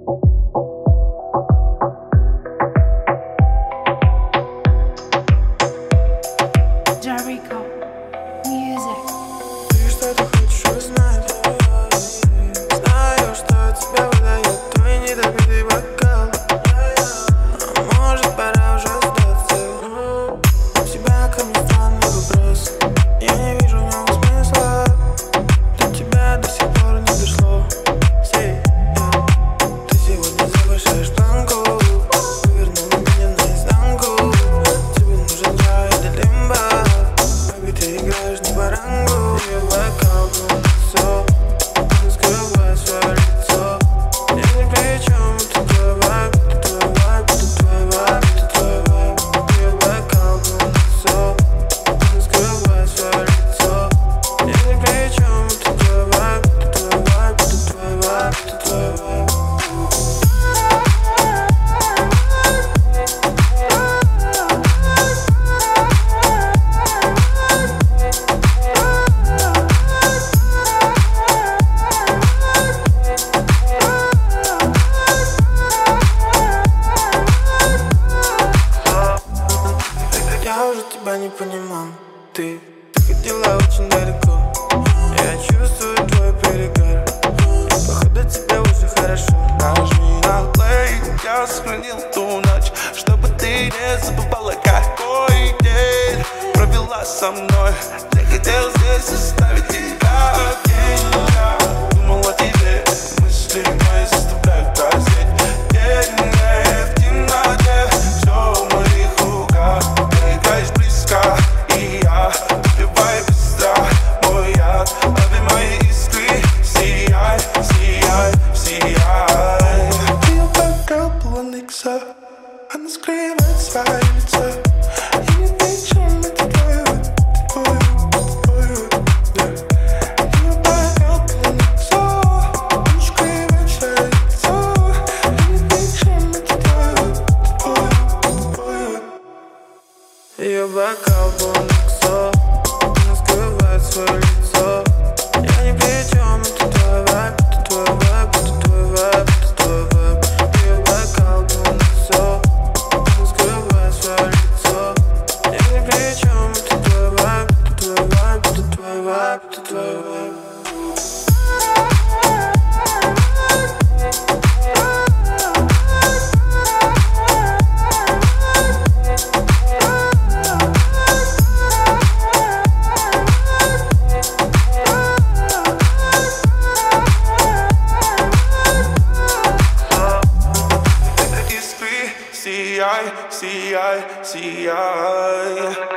Ты что-то хочешь узнать? Знаю, что тебя выдает твой недопитый бокал. А может, пора уже сдаться? У тебя ко мне странный вопрос. Я не вижу в нем смысла. До тебя до сих пор не дошло. Ты сегодня завышаешь планку, вывернула меня наизнанку. Тебе нужен рай до лимба. Baby, ты играешь не по рангу. Я бокал полностью, не скрывай свое лицо. Я ни при чем, это твой вайб, это твой вайб, это твой вайб, это твой вайб. Я бокал полностью, не скрывай свое лицо. Я ни при чем, это твой вайб, это твой вайб, это твой вайб, это твой вайб. Я уже тебя не понимал. Ты ходила очень далеко. Я чувствую твой перегар. И походу тебе уже хорошо. Нажми на плей, я сохранил ту ночь, чтобы ты не забывала, какой день провела со мной. Я хотел здесь оставить тебя один. Я думал о тебе, мысли мои заставляют прозреть. День в темноте, все в моих руках. Ты играешь близко, и я выпиваю быстро мой яд. Лови мои искры, сияй, сияй, сияй. Ты бокал полон икса, она скрывает свое лицо. Я не при чем, это твой вайб, это твой вайб. Ты бокал полон икса, она скрывает свое лицо. Я не при чем, это твой вайб, это твой вайб. Ее бокал полон иксо, она скрывает свое лицо. Я ни при чем, это твой вайб, это твой вайб, это твой вайб, это твой вайб. Ее бокал полон иксо, она скрывает свое лицо. Я ни при чем, это твой вайб, это твой вайб, это твой вайб, это твой вайб. Искры, сияй, сияй, сияй.